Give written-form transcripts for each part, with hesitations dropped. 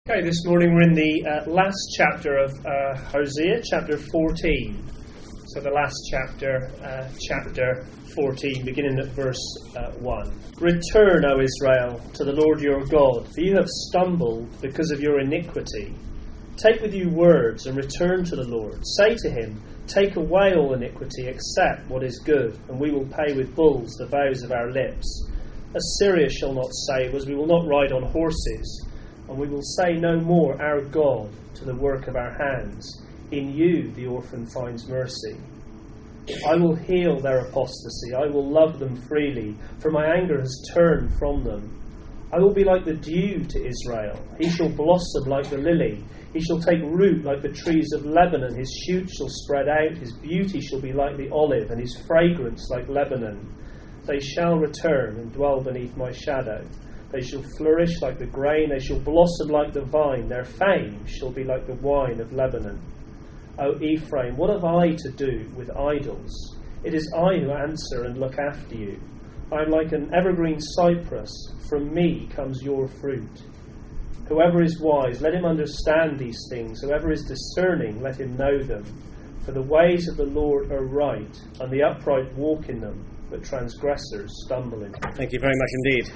Okay, this morning we're in the last chapter of Hosea, chapter 14. So the last chapter, chapter 14, beginning at verse 1. Return, O Israel, to the Lord your God, for you have stumbled because of your iniquity. Take with you words and return to the Lord. Say to him, take away all iniquity, accept what is good, and we will pay with bulls the vows of our lips. Assyria shall not save us, we will not ride on horses. And we will say no more, our God, to the work of our hands. In you the orphan finds mercy. I will heal their apostasy. I will love them freely, for my anger has turned from them. I will be like the dew to Israel. He shall blossom like the lily. He shall take root like the trees of Lebanon. His shoots shall spread out. His beauty shall be like the olive, and his fragrance like Lebanon. They shall return and dwell beneath my shadow. They shall flourish like the grain, they shall blossom like the vine, their fame shall be like the wine of Lebanon. O Ephraim, what have I to do with idols? It is I who answer and look after you. I am like an evergreen cypress, from me comes your fruit. Whoever is wise, let him understand these things. Whoever is discerning, let him know them. For the ways of the Lord are right, and the upright walk in them, but transgressors stumble in them. Thank you very much indeed.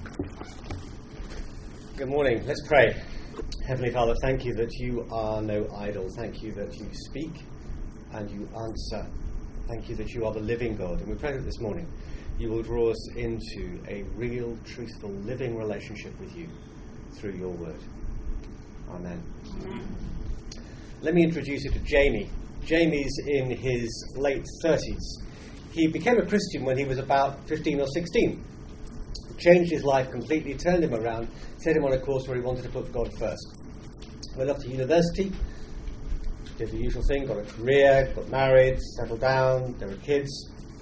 Good morning. Let's pray. Heavenly Father, thank you that you are no idol. Thank you that you speak and you answer. Thank you that you are the living God. And we pray that this morning you will draw us into a real, truthful, living relationship with you through your word. Amen. Amen. Let me introduce you to Jamie. Jamie's in his late 30s. He became a Christian when he was about 15 or 16. Changed his life completely, turned him around, set him on a course where he wanted to put God first. Went off to university, did the usual thing, got a career, got married, settled down, there were kids.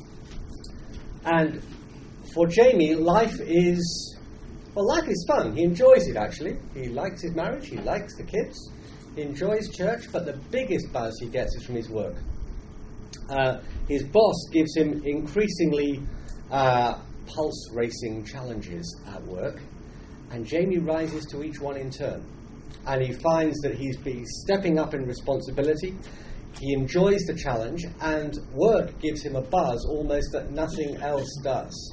And for Jamie, life is fun. He enjoys it, actually. He likes his marriage, he likes the kids, he enjoys church, but the biggest buzz he gets is from his work. His boss gives him increasingly pulse-racing challenges at work, and Jamie rises to each one in turn. And he finds that he's stepping up in responsibility, he enjoys the challenge, and work gives him a buzz almost that nothing else does.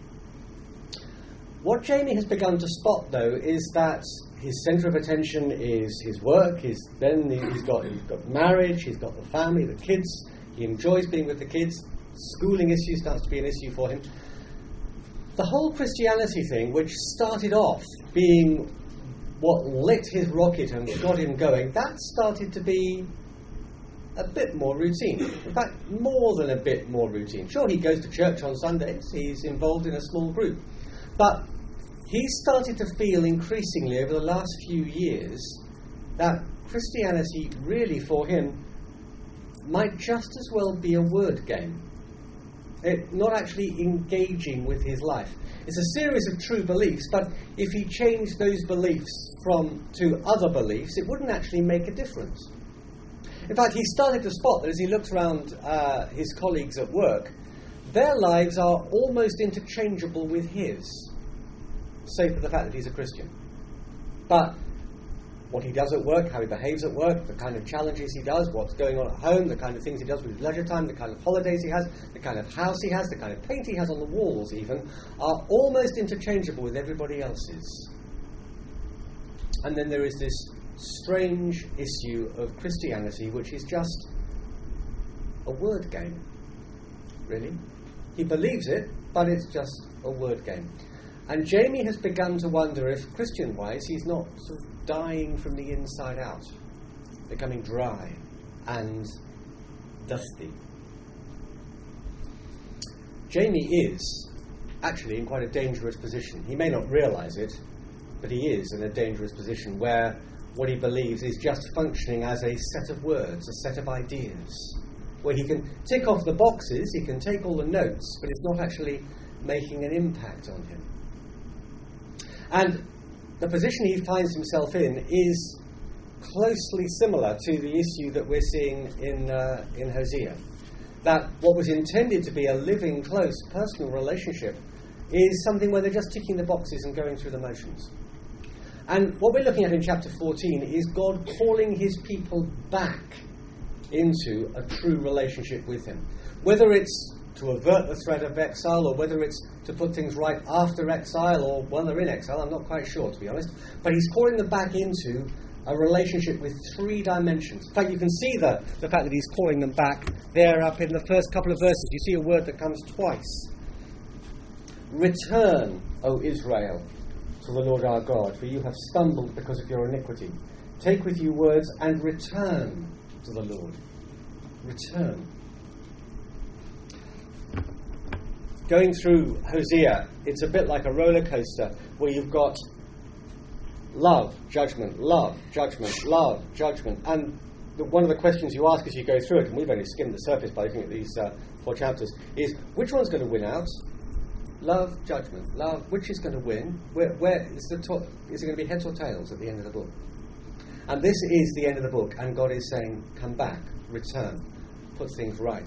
What Jamie has begun to spot, though, is that his centre of attention is his work, he's got marriage, he's got the family, the kids, he enjoys being with the kids, schooling issue starts to be an issue for him. The whole Christianity thing, which started off being what lit his rocket and got him going, that started to be a bit more routine. In fact, more than a bit more routine. Sure, he goes to church on Sundays, he's involved in a small group. But he started to feel increasingly over the last few years that Christianity really for him might just as well be a word game. Not actually engaging with his life. It's a series of true beliefs, but if he changed those beliefs to other beliefs, it wouldn't actually make a difference. In fact, he started to spot that as he looked around his colleagues at work, their lives are almost interchangeable with his, save for the fact that he's a Christian. But what he does at work, how he behaves at work, the kind of challenges he does, what's going on at home, the kind of things he does with his leisure time, the kind of holidays he has, the kind of house he has, the kind of paint he has on the walls even, are almost interchangeable with everybody else's. And then there is this strange issue of Christianity, which is just a word game, really. He believes it, but it's just a word game. And Jamie has begun to wonder if, Christian-wise, he's not sort of dying from the inside out, becoming dry and dusty. Jamie is actually in quite a dangerous position. He may not realise it, but he is in a dangerous position where what he believes is just functioning as a set of words, a set of ideas, where he can tick off the boxes, he can take all the notes, but it's not actually making an impact on him. And the position he finds himself in is closely similar to the issue that we're seeing in Hosea. That what was intended to be a living, close, personal relationship is something where they're just ticking the boxes and going through the motions. And what we're looking at in chapter 14 is God calling his people back into a true relationship with him. Whether it's to avert the threat of exile, or whether it's to put things right after exile, or when they're in exile, I'm not quite sure, to be honest. But he's calling them back into a relationship with 3 dimensions. In fact, you can see the fact that he's calling them back there up in the first couple of verses. You see a word that comes twice. Return, O Israel, to the Lord our God, for you have stumbled because of your iniquity. Take with you words and return to the Lord. Return. Going through Hosea, it's a bit like a roller coaster where you've got love, judgment, love, judgment, love, judgment. And one of the questions you ask as you go through it, and we've only skimmed the surface by looking at these 4 chapters, is which one's going to win out? Love, judgment, love. Which is going to win? Where is it going to be heads or tails at the end of the book? And this is the end of the book, and God is saying, come back, return, put things right.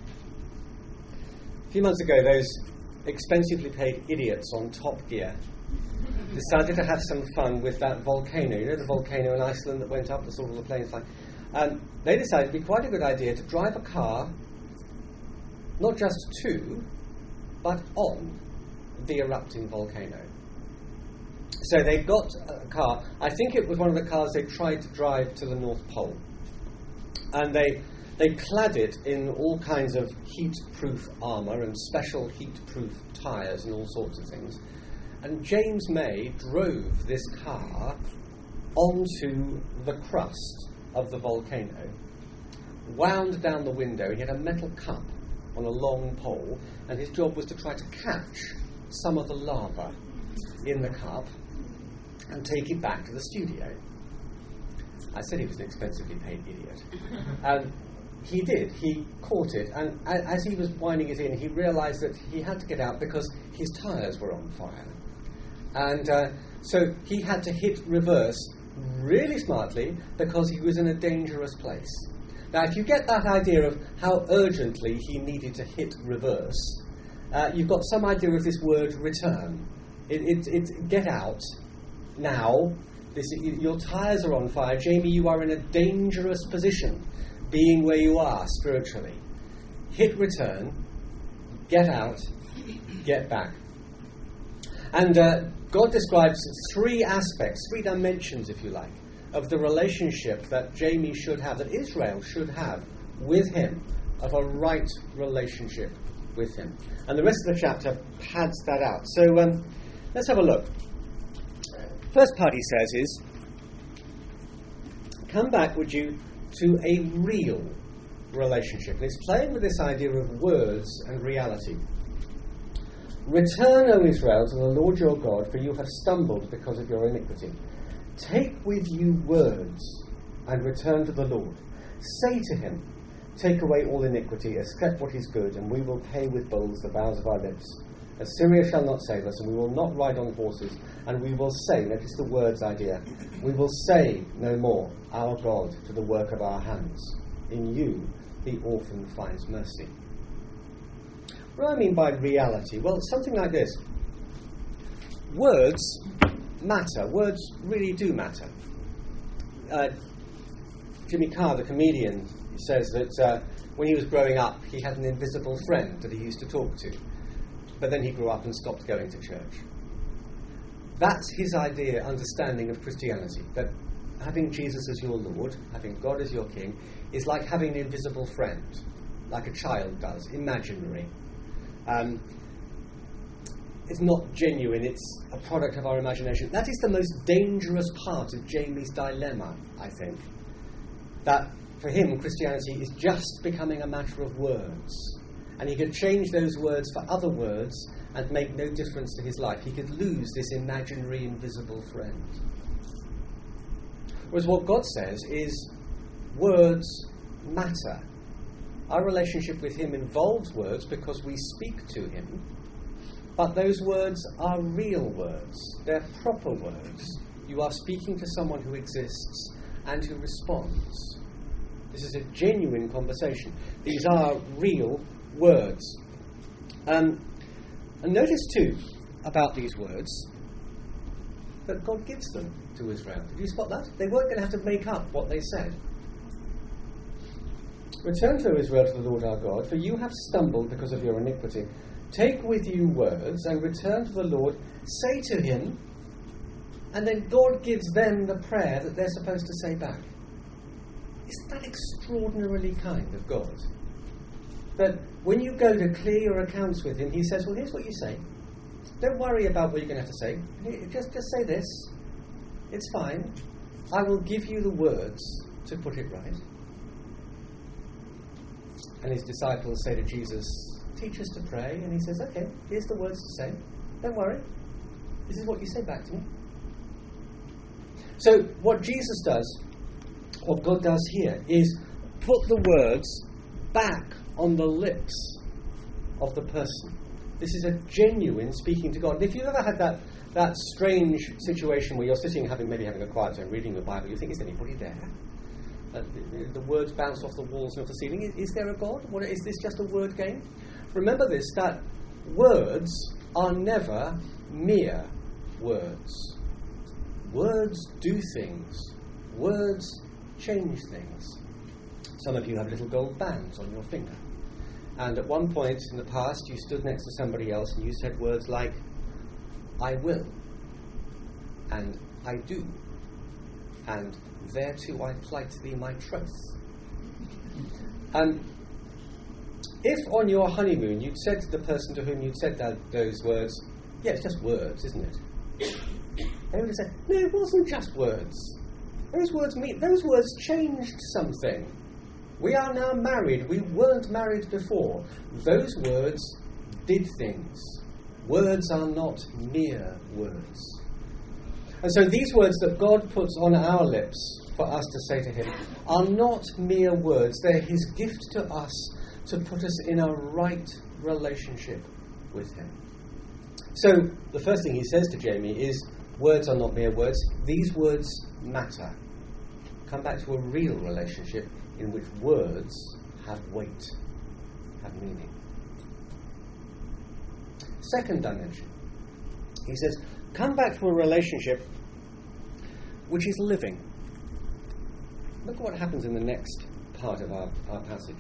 A few months ago, those expensively paid idiots on Top Gear decided to have some fun with that volcano. You know the volcano in Iceland that went up, that saw all the planes flying? And they decided it would be quite a good idea to drive a car, not just to, but on the erupting volcano. So they got a car. I think it was one of the cars they tried to drive to the North Pole. And they clad it in all kinds of heat-proof armour and special heat-proof tyres and all sorts of things. And James May drove this car onto the crust of the volcano, wound down the window. He had a metal cup on a long pole, and his job was to try to catch some of the lava in the cup and take it back to the studio. I said he was an expensively paid idiot. And he did. He caught it, and as he was winding it in, he realised that he had to get out because his tyres were on fire. And so he had to hit reverse really smartly because he was in a dangerous place. Now, if you get that idea of how urgently he needed to hit reverse, you've got some idea of this word return. It's get out now. Your tyres are on fire. Jamie, you are in a dangerous position, being where you are spiritually. Hit return, get out, get back. And God describes 3 aspects, 3 dimensions, if you like, of the relationship that Jamie should have, that Israel should have with him, of a right relationship with him. And the rest of the chapter pads that out. So let's have a look. First part he says is, come back, would you, to a real relationship. And he's playing with this idea of words and reality. Return, O Israel, to the Lord your God, for you have stumbled because of your iniquity. Take with you words and return to the Lord. Say to him, take away all iniquity, accept what is good, and we will pay with bulls the vows of our lips. Assyria shall not save us, and we will not ride on horses, and we will say, notice the words idea, we will say no more, our God, to the work of our hands. In you the orphan finds mercy. What do I mean by reality? Well, it's something like this. Words matter. Words really do matter. Jimmy Carr, the comedian, says that when he was growing up, he had an invisible friend that he used to talk to. But then he grew up and stopped going to church. That's his understanding of Christianity, that having Jesus as your Lord, having God as your King, is like having an invisible friend, like a child does, imaginary. It's not genuine, it's a product of our imagination. That is the most dangerous part of Jamie's dilemma, I think. That, for him, Christianity is just becoming a matter of words. And he could change those words for other words and make no difference to his life. He could lose this imaginary, invisible friend. Whereas what God says is, words matter. Our relationship with him involves words because we speak to him, but those words are real words. They're proper words. You are speaking to someone who exists and who responds. This is a genuine conversation. These are real words. And notice too, about these words, that God gives them to Israel. Did you spot that? They weren't going to have to make up what they said. Return to Israel to the Lord our God, for you have stumbled because of your iniquity. Take with you words and return to the Lord. Say to him, and then God gives them the prayer that they're supposed to say back. Isn't that extraordinarily kind of God? That when you go to clear your accounts with him, he says, well, here's what you say. Don't worry about what you're going to have to say. Just say this. It's fine. I will give you the words to put it right. And his disciples say to Jesus, teach us to pray. And he says, okay, here's the words to say. Don't worry. This is what you say back to me. So what Jesus does, what God does here, is put the words back on the lips of the person. This is a genuine speaking to God. And if you've ever had that strange situation where you're sitting, maybe having a quiet time, reading the Bible, you think, is anybody there? The words bounce off the walls and off the ceiling. Is there a God? Is this just a word game? Remember this, that words are never mere words. Words do things. Words change things. Some of you have little gold bands on your finger. And at one point in the past, you stood next to somebody else and you said words like, I will, and I do, and thereto I plight thee my troth. If on your honeymoon you'd said to the person to whom you'd said those words, yeah, it's just words, isn't it? They would have said, no, it wasn't just words. Those words changed something. We are now married. We weren't married before. Those words did things. Words are not mere words. And so these words that God puts on our lips for us to say to him are not mere words. They're his gift to us to put us in a right relationship with him. So the first thing he says to Jamie is, words are not mere words. These words matter. Come back to a real relationship in which words have weight, have meaning. Second dimension. He says, come back to a relationship which is living. Look at what happens in the next part of our passage.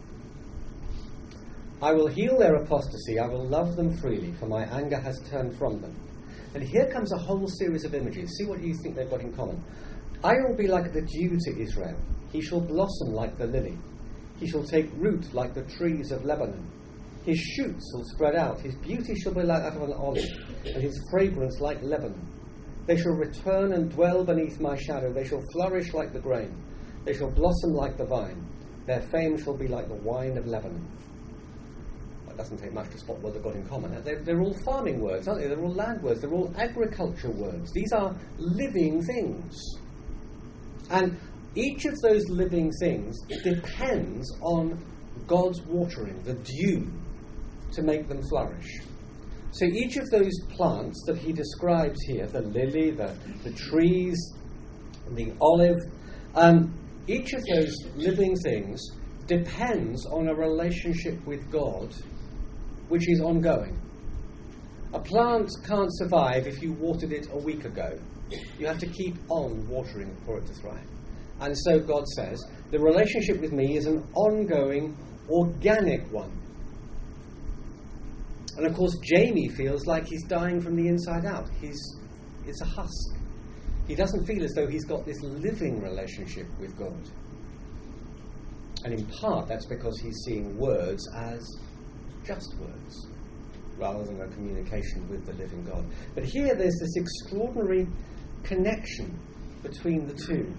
I will heal their apostasy, I will love them freely, for my anger has turned from them. And here comes a whole series of images. See what you think they've got in common. I will be like the dew to Israel. He shall blossom like the lily. He shall take root like the trees of Lebanon. His shoots shall spread out. His beauty shall be like that of an olive, and his fragrance like Lebanon. They shall return and dwell beneath my shadow. They shall flourish like the grain. They shall blossom like the vine. Their fame shall be like the wine of Lebanon. It doesn't take much to spot what they've got in common. They're all farming words, aren't they? They're all land words. They're all agriculture words. These are living things. And each of those living things depends on God's watering, the dew, to make them flourish. So each of those plants that he describes here, the lily, the trees, the olive, each of those living things depends on a relationship with God which is ongoing. A plant can't survive if you watered it a week ago. You have to keep on watering it for it to thrive. And so God says, the relationship with me is an ongoing, organic one. And of course, Jamie feels like he's dying from the inside out. It's a husk. He doesn't feel as though he's got this living relationship with God. And in part, that's because he's seeing words as just words, rather than a communication with the living God. But here there's this extraordinary connection between the two.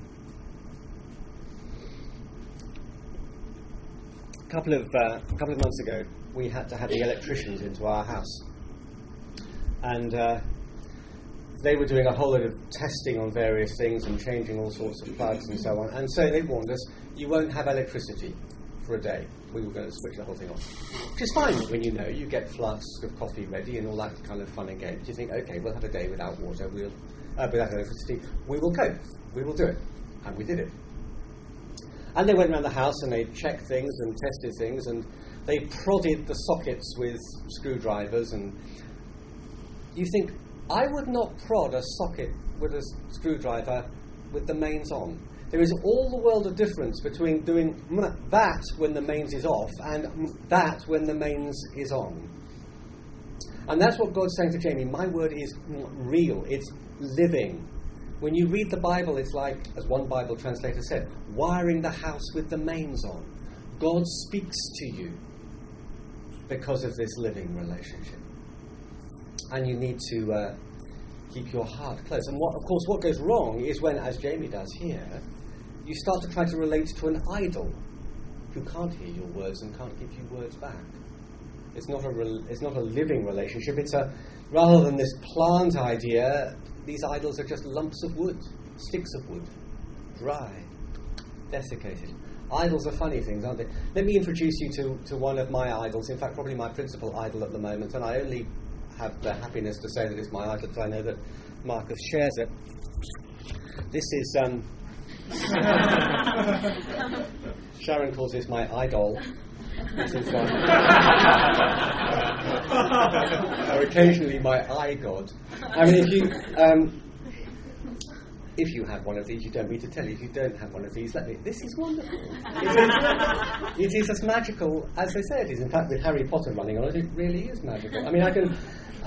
A couple of months ago, we had to have the electricians into our house. And they were doing a whole lot of testing on various things and changing all sorts of plugs and so on. And so they warned us, you won't have electricity for a day. We were going to switch the whole thing off. Which is fine when you get flasks of coffee ready and all that kind of fun and games. You think, okay, we'll have a day without water, without electricity. We will cope. We will do it. And we did it. And they went around the house and they checked things and tested things and they prodded the sockets with screwdrivers, and you think, I would not prod a socket with a screwdriver with the mains on. There is all the world of difference between doing that when the mains is off and that when the mains is on. And that's what God's saying to Jamie. My word is real. It's living. When you read the Bible, it's like, as one Bible translator said, wiring the house with the mains on. God speaks to you because of this living relationship. And you need to keep your heart close. And of course, what goes wrong is when, as Jamie does here, you start to try to relate to an idol who can't hear your words and can't give you words back. It's not a living relationship. It's rather than this plant idea, these idols are just lumps of wood, sticks of wood, dry, desiccated. Idols are funny things, aren't they? Let me introduce you to one of my idols, in fact probably my principal idol at the moment, and I only have the happiness to say that it's my idol because I know that Marcus shares it. This is Sharon calls this my idol. This is or occasionally my eye god. I mean, if you have one of these, you don't need to tell you. If you don't have one of these, let me. This is wonderful. It is as magical as they say it is. In fact, with Harry Potter running on it, it really is magical. I mean, I can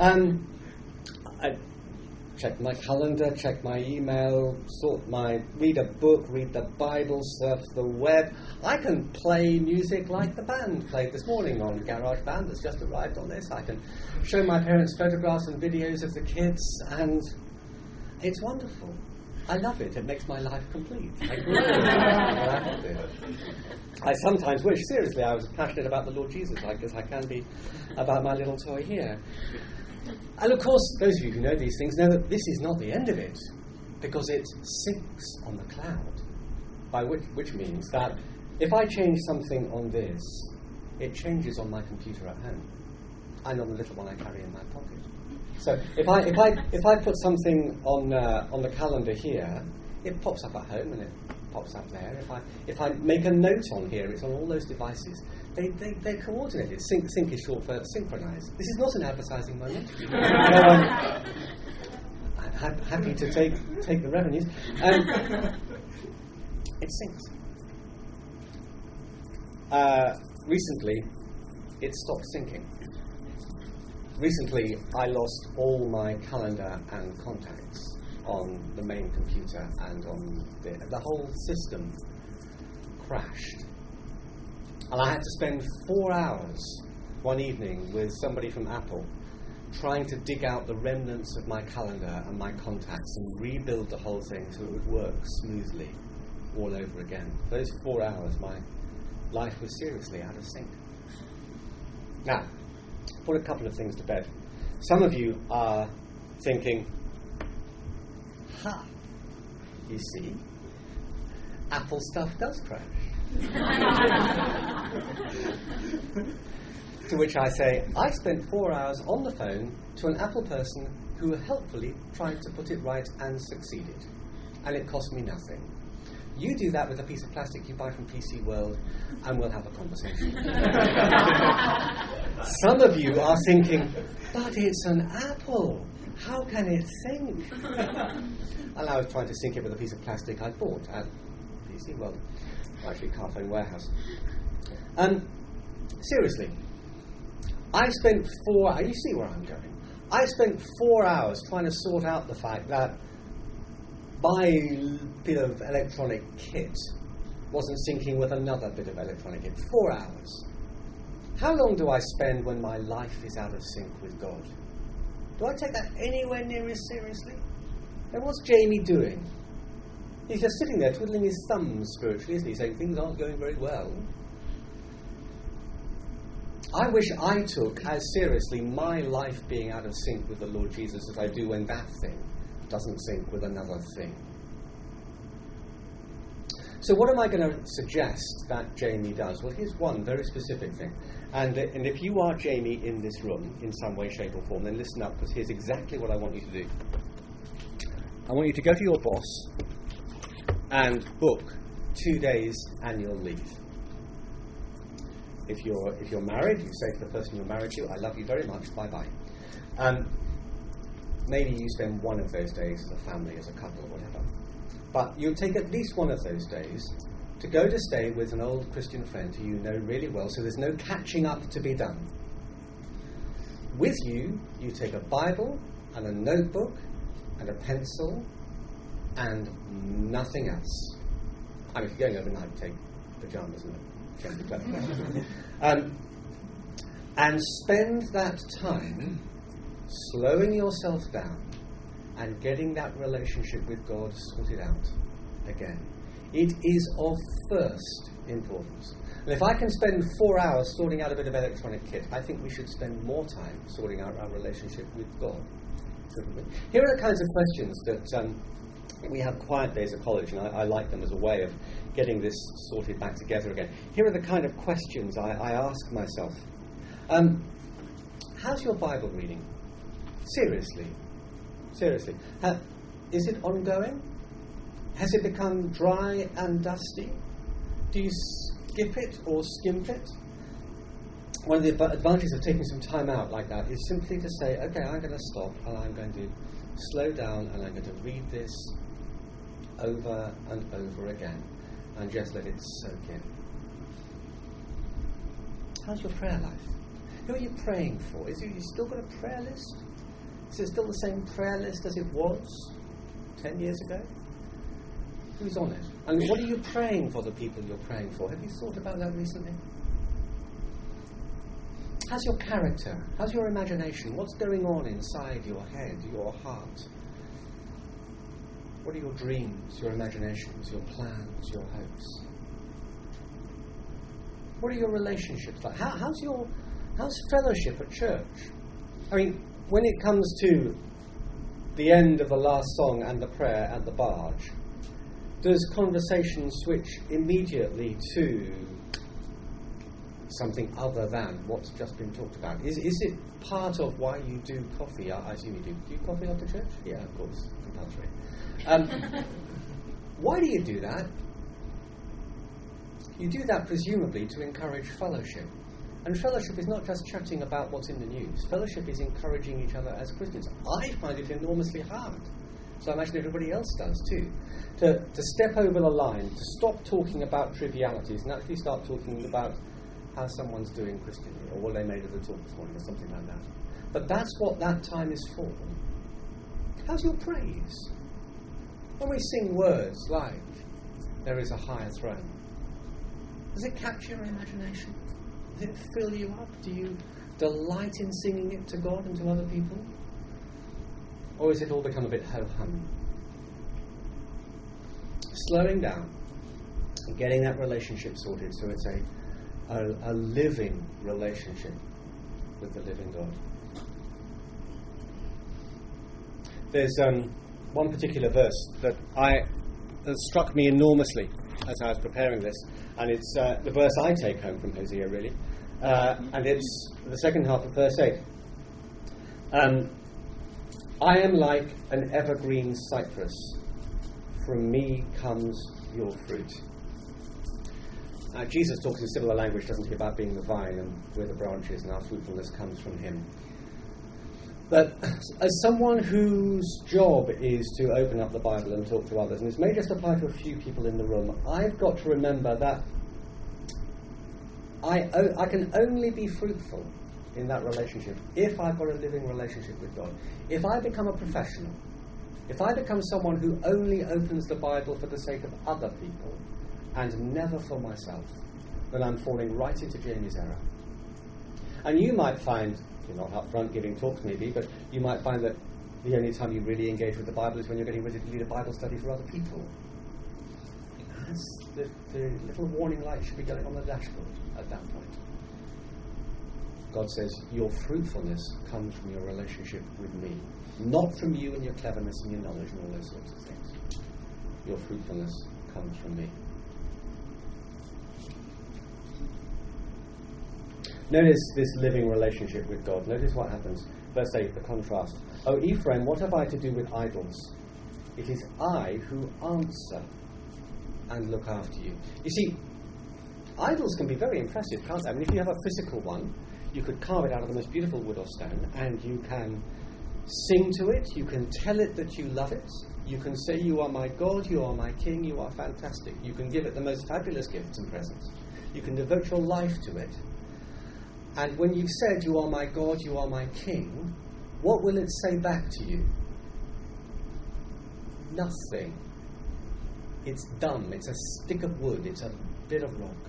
I check my calendar, check my email, read a book, read the Bible, surf the web. I can play music like the band played this morning on GarageBand that's just arrived on this. I can show my parents photographs and videos of the kids, and it's wonderful. I love it. It makes my life complete. I love it. I sometimes wish, seriously, I was passionate about the Lord Jesus like as I can be about my little toy here. And of course, those of you who know these things know that this is not the end of it, because it syncs on the cloud, by which means that if I change something on this, it changes on my computer at home and on the little one I carry in my pocket. So if I put something on the calendar here, it pops up at home and it pops up there. If I make a note on here, it's on all those devices. They're coordinated. Sync is short for synchronize. This is not an advertising moment. I'm happy to take the revenues. It syncs. Recently, it stopped syncing. Recently, I lost all my calendar and contacts on the main computer, and on the whole system crashed. And I had to spend 4 hours one evening with somebody from Apple trying to dig out the remnants of my calendar and my contacts and rebuild the whole thing so it would work smoothly all over again. Those 4 hours, my life was seriously out of sync. Now, put a couple of things to bed. Some of you are thinking, you see, Apple stuff does crash. To which I say, I spent 4 hours on the phone to an Apple person who helpfully tried to put it right and succeeded. And it cost me nothing. You do that with a piece of plastic you buy from PC World, and we'll have a conversation. Some of you are thinking, but it's an Apple. How can it sync? And I was trying to sync it with a piece of plastic I bought at PC World, actually Carphone Warehouse. Seriously, I spent 4 hours, you see where I'm going. I spent 4 hours trying to sort out the fact that my bit of electronic kit wasn't syncing with another bit of electronic kit. 4 hours. How long do I spend when my life is out of sync with God? Do I take that anywhere near as seriously? And what's Jamie doing? He's just sitting there twiddling his thumbs spiritually, isn't he? Saying things aren't going very well. I wish I took as seriously my life being out of sync with the Lord Jesus as I do when that thing doesn't sync with another thing. So what am I going to suggest that Jamie does? Well, here's one very specific thing. And if you are Jamie in this room, in some way, shape or form, then listen up, because here's exactly what I want you to do. I want you to go to your boss and book 2 days annual leave. If you're married, you say to the person you're married to, I love you very much, bye-bye. maybe you spend one of those days as a family, as a couple, or whatever. But you'll take at least one of those days to go to stay with an old Christian friend who you know really well, so there's no catching up to be done. With you, you take a Bible and a notebook and a pencil and nothing else. I mean, if you're going overnight, take pyjamas and a change of clothes. And spend that time slowing yourself down and getting that relationship with God sorted out again. It is of first importance. And if I can spend 4 hours sorting out a bit of electronic kit, I think we should spend more time sorting out our relationship with God. Here are the kinds of questions that we have quiet days at college, and I like them as a way of getting this sorted back together again. Here are the kind of questions I ask myself. How's your Bible reading? Seriously. Is it ongoing? Has it become dry and dusty? Do you skip it or skimp it? One of the advantages of taking some time out like that is simply to say, okay, I'm going to stop and I'm going to slow down and I'm going to read this over and over again and just let it soak in. How's your prayer life? Who are you praying for? You still got a prayer list? Is it still the same prayer list as it was 10 years ago? Who's on it? And what are you praying for the people you're praying for? Have you thought about that recently? How's your character? How's your imagination? What's going on inside your head, your heart? What are your dreams, your imaginations, your plans, your hopes? What are your relationships like? How's fellowship at church? I mean, when it comes to the end of the last song and the prayer and the barge, does conversation switch immediately to something other than what's just been talked about? Is it part of why you do coffee? I assume you do. Do you coffee after church? Yeah, of course, compulsory. Why do you do that? You do that presumably to encourage fellowship. And fellowship is not just chatting about what's in the news. Fellowship is encouraging each other as Christians. I find it enormously hard. So I imagine everybody else does too. To step over the line, to stop talking about trivialities and actually start talking about how someone's doing Christianly, or what they made of the talk this morning, or something like that. But that's what that time is for. How's your praise? When we sing words like, there is a higher throne, does it capture your imagination? Does it fill you up? Do you delight in singing it to God and to other people? Or has it all become a bit ho-hum? Slowing down and getting that relationship sorted so it's a living relationship with the living God. There's one particular verse that struck me enormously as I was preparing this, and it's the verse I take home from Hosea, really, and it's the second half of verse 8. I am like an evergreen cypress. From me comes your fruit. Jesus talks in similar language, doesn't he, about being the vine and we're the branches and our fruitfulness comes from him. But as someone whose job is to open up the Bible and talk to others, and this may just apply to a few people in the room, I've got to remember that I can only be fruitful in that relationship if I've got a living relationship with God. If I become a professional, if I become someone who only opens the Bible for the sake of other people and never for myself, then I'm falling right into Jamie's error. And you might find, you're not up front giving talks maybe, but you might find that the only time you really engage with the Bible is when you're getting ready to lead a Bible study for other people. The little warning light should be going on the dashboard at that point. God says, your fruitfulness comes from your relationship with me, not from you and your cleverness and your knowledge and all those sorts of things. Your fruitfulness comes from me. Notice this living relationship with God. Notice what happens. Verse 8, the contrast. O Ephraim, what have I to do with idols? It is I who answer and look after you. You see, idols can be very impressive, can't they? I mean, if you have a physical one, you could carve it out of the most beautiful wood or stone, and you can sing to it, you can tell it that you love it, you can say, you are my God, you are my King, you are fantastic. You can give it the most fabulous gifts and presents. You can devote your life to it. And when you've said, you are my God, you are my King, what will it say back to you? Nothing. It's dumb. It's a stick of wood. It's a bit of rock.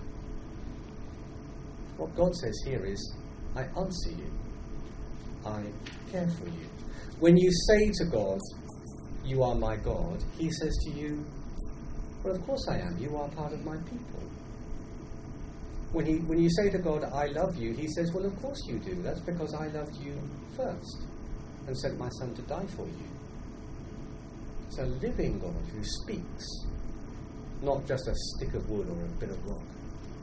What God says here is, I answer you. I care for you. When you say to God, you are my God, he says to you, well, of course I am. You are part of my people. When you say to God, I love you, he says, well, of course you do. That's because I loved you first and sent my son to die for you. It's a living God who speaks, not just a stick of wood or a bit of rock.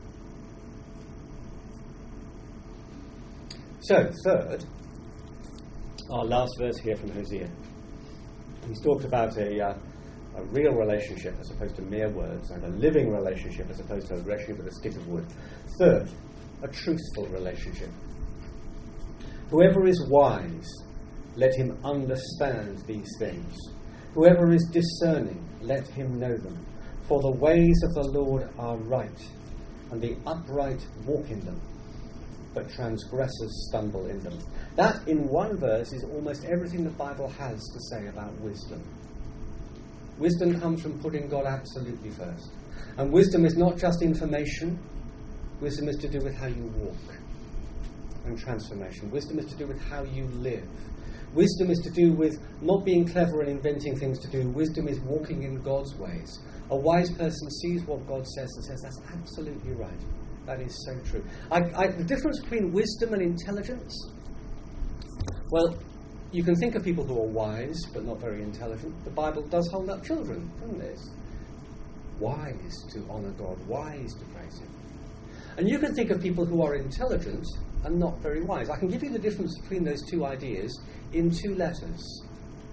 So, third, our last verse here from Hosea. He's talked about a real relationship as opposed to mere words, and a living relationship as opposed to a relationship with a stick of wood. Third, a truthful relationship. Whoever is wise, let him understand these things. Whoever is discerning, let him know them. For the ways of the Lord are right, and the upright walk in them, but transgressors stumble in them. That, in one verse, is almost everything the Bible has to say about wisdom. Wisdom comes from putting God absolutely first. And wisdom is not just information. Wisdom is to do with how you walk. And transformation. Wisdom is to do with how you live. Wisdom is to do with not being clever and inventing things to do. Wisdom is walking in God's ways. A wise person sees what God says and says, that's absolutely right. That is so true. The difference between wisdom and intelligence, well, you can think of people who are wise but not very intelligent. The Bible does hold up children, doesn't it? Wise to honour God, wise to praise him. And you can think of people who are intelligent and not very wise. I can give you the difference between those two ideas in two letters.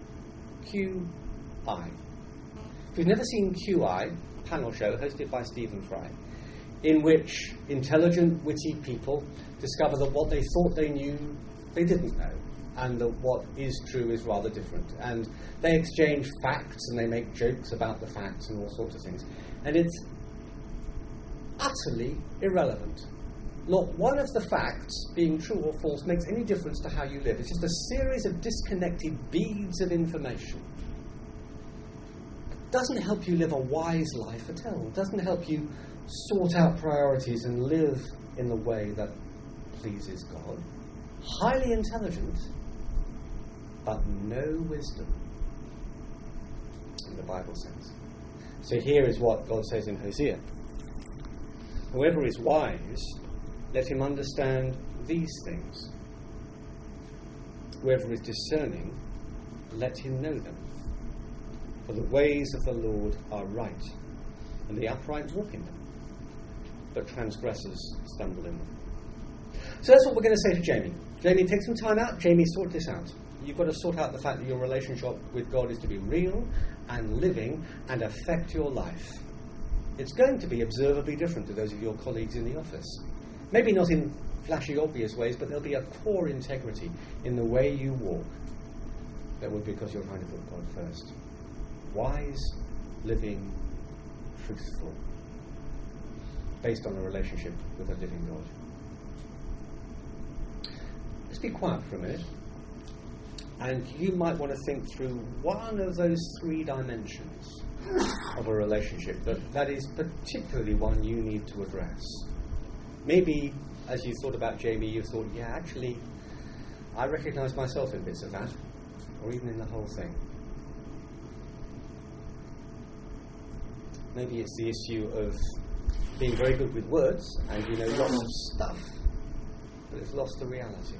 QI. If you've never seen QI, a panel show hosted by Stephen Fry, in which intelligent, witty people discover that what they thought they knew, they didn't know, and that what is true is rather different. And they exchange facts and they make jokes about the facts and all sorts of things. And it's utterly irrelevant. Not one of the facts, being true or false, makes any difference to how you live. It's just a series of disconnected beads of information. It doesn't help you live a wise life at all. It doesn't help you sort out priorities and live in the way that pleases God. Highly intelligent, but no wisdom, in the Bible sense. So here is what God says in Hosea. Whoever is wise, let him understand these things. Whoever is discerning, let him know them. For the ways of the Lord are right, and the upright walk in them, but transgressors stumble in them. So that's what we're going to say to Jamie. Jamie, take some time out. Jamie, sort this out. You've got to sort out the fact that your relationship with God is to be real and living and affect your life. It's going to be observably different to those of your colleagues in the office. Maybe not in flashy, obvious ways, but there'll be a core integrity in the way you walk. That will be because you're trying to put God first. Wise, living, truthful, based on a relationship with a living God. Let's be quiet for a minute. And you might want to think through one of those three dimensions of a relationship that is particularly one you need to address. Maybe, as you thought about Jamie, you thought, yeah, actually, I recognise myself in bits of that, or even in the whole thing. Maybe it's the issue of being very good with words, and you know lots of stuff, but it's lost the reality.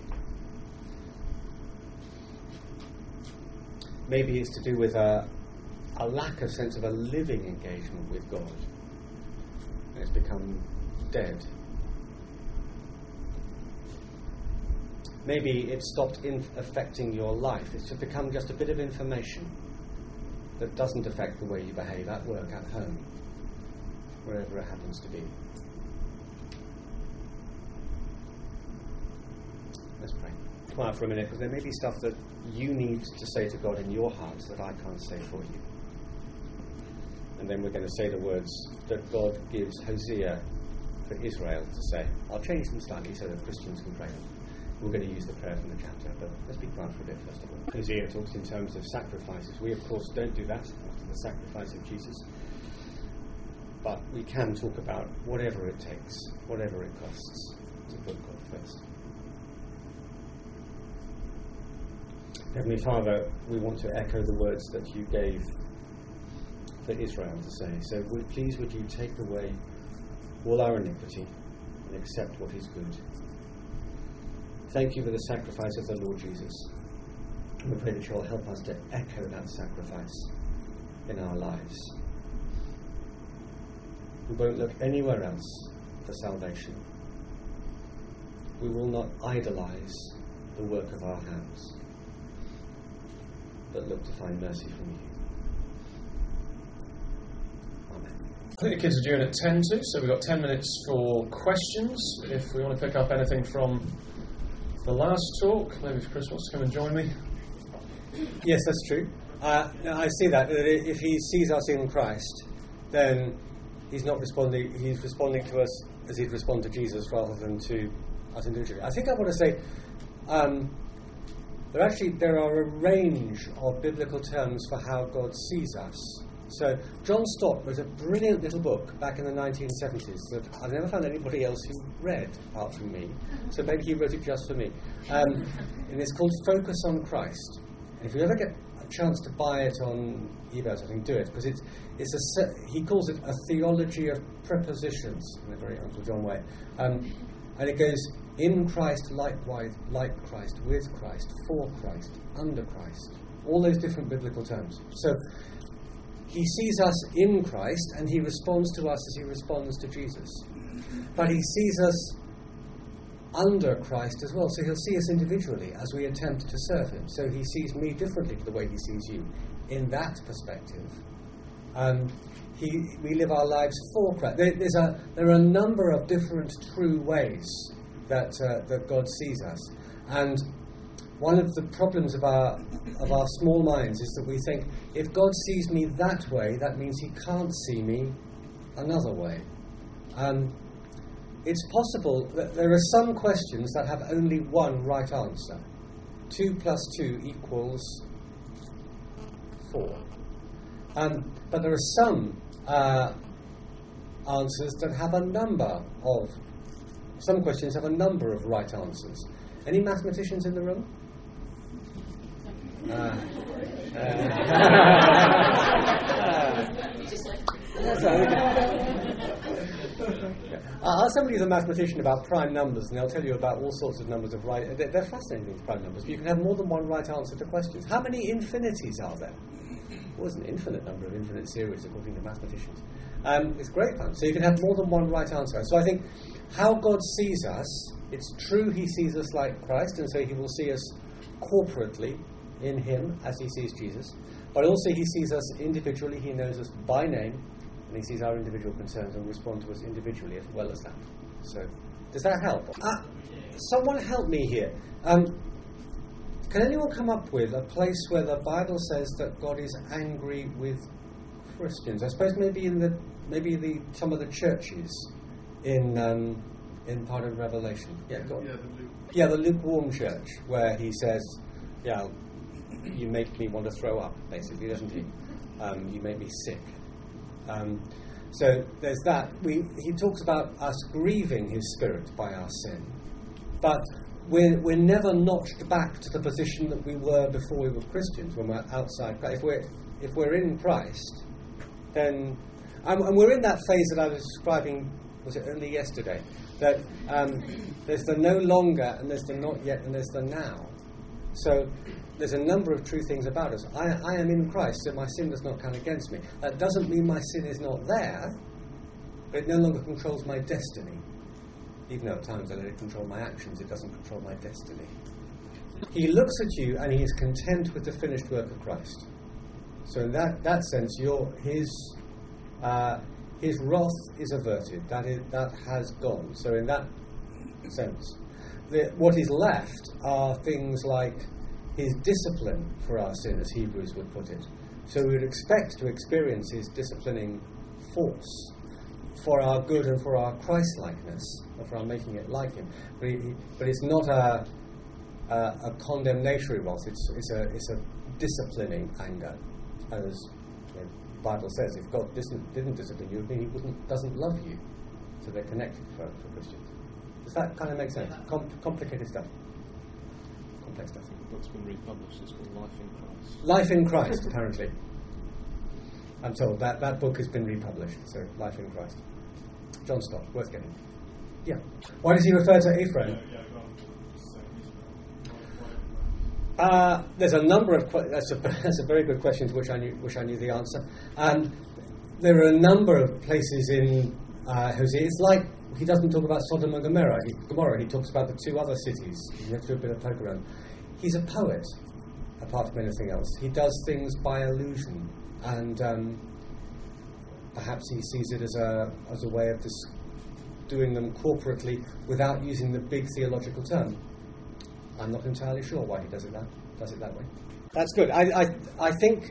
Maybe it's to do with a lack of sense of a living engagement with God, and it's become dead. Maybe it's stopped affecting your life. It's become just a bit of information that doesn't affect the way you behave at work, at home, wherever it happens to be. Let's pray. quiet for a minute, because there may be stuff that you need to say to God in your heart that I can't say for you. And then we're going to say the words that God gives Hosea for Israel to say. I'll change them slightly so that Christians can pray them. We're going to use the prayer from the chapter, but let's be quiet for a bit first of all. Hosea talks in terms of sacrifices. We, of course, don't do that after the sacrifice of Jesus. But we can talk about whatever it takes, whatever it costs, to put God first. Heavenly Father, we want to echo the words that you gave for Israel to say. So please would you take away all our iniquity and accept what is good. Thank you for the sacrifice of the Lord Jesus. We pray that you'll help us to echo that sacrifice in our lives. We won't look anywhere else for salvation. We will not idolize the work of our hands, but look to find mercy from you. Amen. I think the kids are due in at 10 to, so we've got 10 minutes for questions. If we want to pick up anything from the last talk, maybe if Chris wants to come and join me. Yes, that's true. I see that if he sees us in Christ, then he's not responding, he's responding to us as he'd respond to Jesus rather than to us individually. I think I want to say there are a range of biblical terms for how God sees us. So John Stott wrote a brilliant little book back in the 1970s that I've never found anybody else who read apart from me. So maybe he wrote it just for me. And it's called Focus on Christ. And if you ever get a chance to buy it on eBay or something, do it, because he calls it a theology of prepositions in a very Uncle John way. And it goes in Christ, likewise, like Christ, with Christ, for Christ, under Christ. All those different biblical terms. So he sees us in Christ and he responds to us as he responds to Jesus. But he sees us under Christ as well. So he'll see us individually as we attempt to serve him. So he sees me differently to the way he sees you. In that perspective, we live our lives for Christ. There are a number of different true ways that God sees us. And one of the problems of our small minds is that we think, if God sees me that way, that means he can't see me another way. It's possible that there are some questions that have only one right answer. 2 + 2 = 4. But there are some answers that have some questions have a number of right answers. Any mathematicians in the room? Ask somebody who's a mathematician about prime numbers, and they'll tell you about all sorts of numbers of right. They're fascinating things, prime numbers. But you can have more than one right answer to questions. How many infinities are there? Well, there's an infinite number of infinite series, according to mathematicians. It's great fun. So you can have more than one right answer. So I think how God sees us, it's true he sees us like Christ, and so he will see us corporately in him as he sees Jesus. But also he sees us individually. He knows us by name, and he sees our individual concerns and responds to us individually as well as that. So does that help? Someone help me here. Can anyone come up with a place where the Bible says that God is angry with Christians? I suppose maybe some of the churches in part of Revelation. Yeah, go on. The lukewarm church, where he says, you make me want to throw up, basically, doesn't he? You make me sick. So there's that. He talks about us grieving his spirit by our sin, but we're never notched back to the position that we were before we were Christians, when we're outside Christ. If we're in Christ, then and we're in that phase that I was describing, was it only yesterday, that there's the no longer, and there's the not yet, and there's the now. So there's a number of true things about us. I am in Christ, so my sin does not count against me. That doesn't mean my sin is not there, but it no longer controls my destiny. Even though at times I let it control my actions, it doesn't control my destiny. He looks at you and he is content with the finished work of Christ. So in that sense, his wrath is averted. That has gone. So in that sense. what is left are things like his discipline for our sin, as Hebrews would put it. So we would expect to experience his disciplining force for our good and for our Christ-likeness, and for our making it like him. But it's not a condemnatory wrath. It's a disciplining anger, as the Bible says. If God didn't discipline you, then he doesn't love you. So they're connected for Christians. Does that kind of make sense? Complicated stuff. Complex stuff. The book's been republished. It's called Life in Christ. Life in Christ, apparently. I'm told that book has been republished. So Life in Christ. John Stott, worth getting. Yeah. Why does he refer to Ephraim? There's a number of that's a very good question, which I knew the answer. There are a number of places in Hosea. It's like he doesn't talk about Sodom and Gomorrah. He talks about the two other cities. You have to do a bit of poke around. He's a poet, apart from anything else. He does things by allusion, and perhaps he sees it as a way of just doing them corporately without using the big theological term. I'm not entirely sure why he does it that way. That's good. I think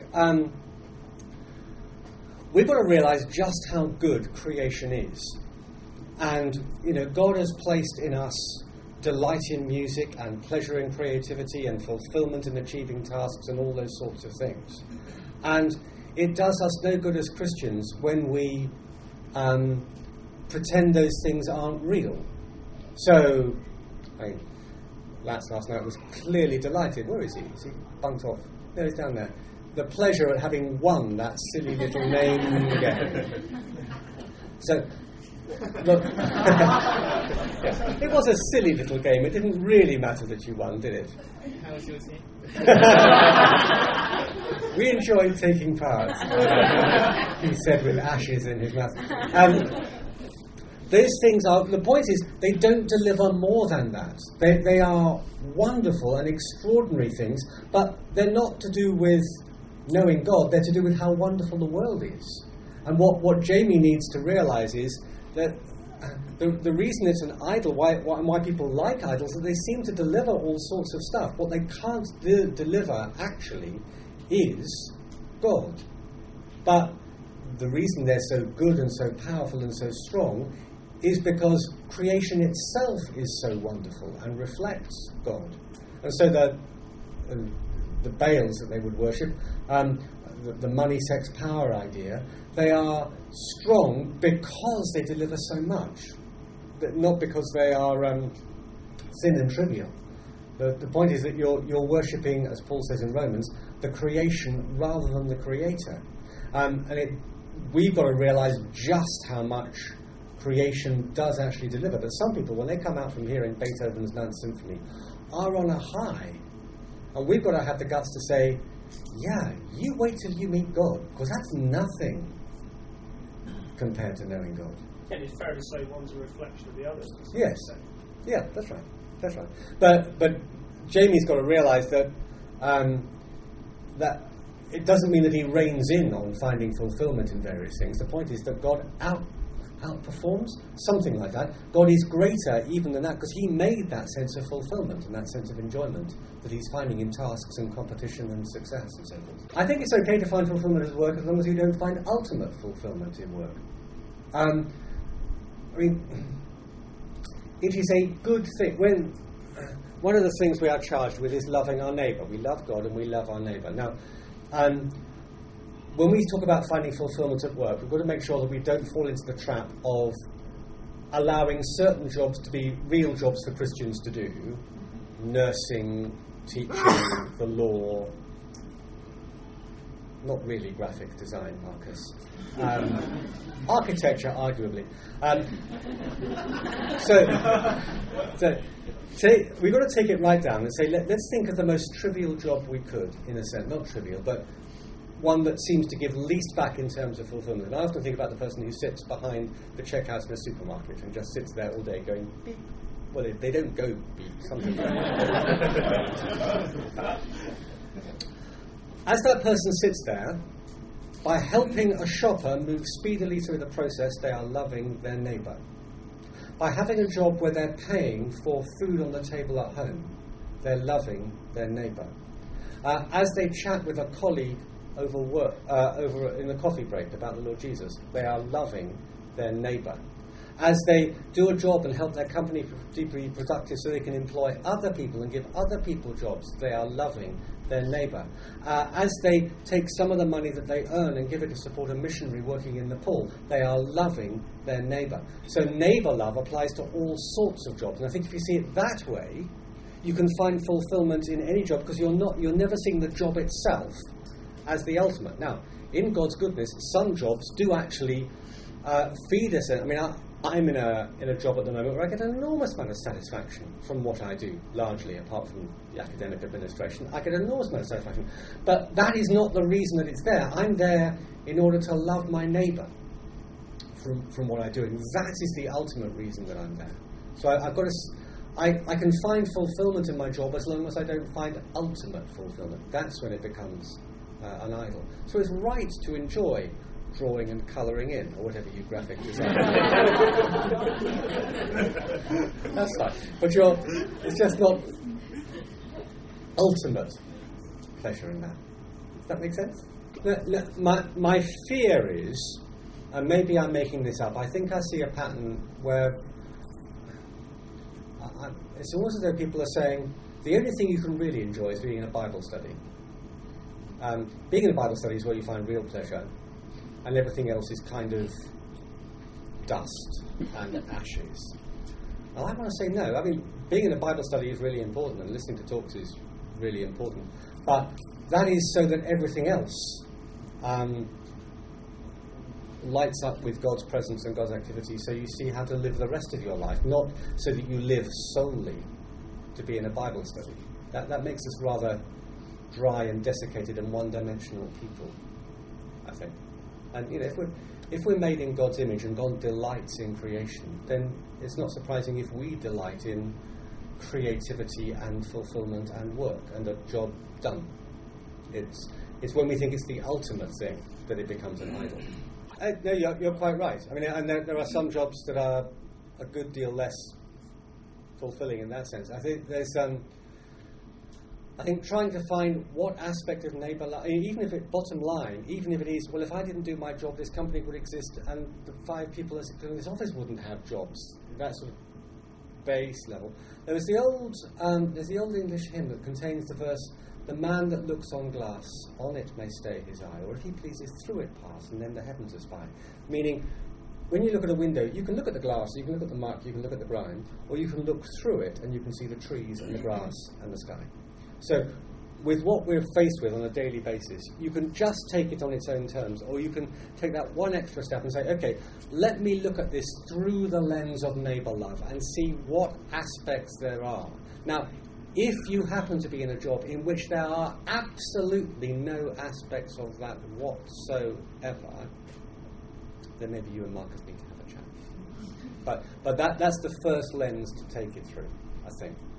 we've got to realise just how good creation is. And, God has placed in us delight in music and pleasure in creativity and fulfilment in achieving tasks and all those sorts of things. And it does us no good as Christians when we pretend those things aren't real. So, Lats last night was clearly delighted. Where is he? Is he bunked off? No, he's down there. The pleasure at having won that silly little name game. So, look, it was a silly little game. It didn't really matter that you won, did it? How was your team? We enjoyed taking part, he said with ashes in his mouth. Those things the point is, they don't deliver more than that. They are wonderful and extraordinary things, but they're not to do with knowing God, they're to do with how wonderful the world is. And what Jamie needs to realise is that the reason it's an idol, why people like idols, is that they seem to deliver all sorts of stuff. What they can't deliver, actually, is God. But the reason they're so good and so powerful and so strong is because creation itself is so wonderful and reflects God. And so the Baals that they would worship, the money, sex, power idea, they are strong because they deliver so much, but not because they are thin and trivial. The point is that you're worshipping, as Paul says in Romans, the creation rather than the creator. We've got to realise just how much creation does actually deliver. But some people, when they come out from hearing Beethoven's Ninth Symphony, are on a high. And we've got to have the guts to say, yeah, you wait till you meet God, because that's nothing compared to knowing God. And it's fair to say one's a reflection of the other. Yes. Yeah, that's right. That's right. But Jamie's got to realise that that it doesn't mean that he reins in on finding fulfilment in various things. The point is that God outperforms, something like that. God is greater even than that, because he made that sense of fulfilment and that sense of enjoyment that he's finding in tasks and competition and success and so forth. I think it's okay to find fulfilment as work as long as you don't find ultimate fulfilment in work. It is a good thing. One of the things we are charged with is loving our neighbour. We love God and we love our neighbour. Now, when we talk about finding fulfilment at work, we've got to make sure that we don't fall into the trap of allowing certain jobs to be real jobs for Christians to do. Nursing, teaching, the law. Not really graphic design, Marcus. Architecture, arguably. So we've got to take it right down and say, let's think of the most trivial job we could, in a sense. Not trivial, but one that seems to give least back in terms of fulfillment. And I often think about the person who sits behind the checkout in a supermarket and just sits there all day going, beep. Well, they don't go beep, something like that. As that person sits there, by helping a shopper move speedily through the process, they are loving their neighbour. by having a job where they're paying for food on the table at home, they're loving their neighbour. As they chat with a colleague over in the coffee break about the Lord Jesus, they are loving their neighbour. As they do a job and help their company be productive so they can employ other people and give other people jobs, they are loving their neighbour. As they take some of the money that they earn and give it to support a missionary working in Nepal, they are loving their neighbour. So neighbour love applies to all sorts of jobs. And I think if you see it that way, you can find fulfilment in any job, because you're never seeing the job itself as the ultimate. Now, in God's goodness, some jobs do actually feed us. I mean, I'm in a job at the moment where I get an enormous amount of satisfaction from what I do, largely, apart from the academic administration. I get an enormous amount of satisfaction. But that is not the reason that it's there. I'm there in order to love my neighbour from what I do. And that is the ultimate reason that I'm there. So I've got to... I can find fulfilment in my job as long as I don't find ultimate fulfilment. That's when it becomes an idol. So it's right to enjoy drawing and colouring in, or whatever you graphic design. That's fine. But it's just not ultimate pleasure in that. Does that make sense? My fear is, and maybe I'm making this up, I think I see a pattern where it's almost as though people are saying the only thing you can really enjoy is being in a Bible study. Being in a Bible study is where you find real pleasure, and everything else is kind of dust and ashes. And I want to say no. I mean, being in a Bible study is really important, and listening to talks is really important. But that is so that everything else lights up with God's presence and God's activity, so you see how to live the rest of your life, not so that you live solely to be in a Bible study. That makes us rather dry and desiccated and one-dimensional people, I think. And if we're made in God's image and God delights in creation, then it's not surprising if we delight in creativity and fulfillment and work and a job done. It's when we think it's the ultimate thing that it becomes an idol. No, you're quite right. I mean, and there are some jobs that are a good deal less fulfilling in that sense. I think there's I think trying to find what aspect of neighbour life, even if it bottom line, even if it is, well, if I didn't do my job, this company would exist, and the 5 people in this office wouldn't have jobs. That sort of base level. There's the old English hymn that contains the verse, "The man that looks on glass, on it may stay his eye, or if he pleases through it pass, and then the heavens espy." Meaning, when you look at a window, you can look at the glass, you can look at the muck, you can look at the grime, or you can look through it and you can see the trees and the grass and the sky. So, with what we're faced with on a daily basis, you can just take it on its own terms, or you can take that one extra step and say, okay, let me look at this through the lens of neighbour love and see what aspects there are. Now, if you happen to be in a job in which there are absolutely no aspects of that whatsoever, then maybe you and Marcus need to have a chat. But that's the first lens to take it through, I think.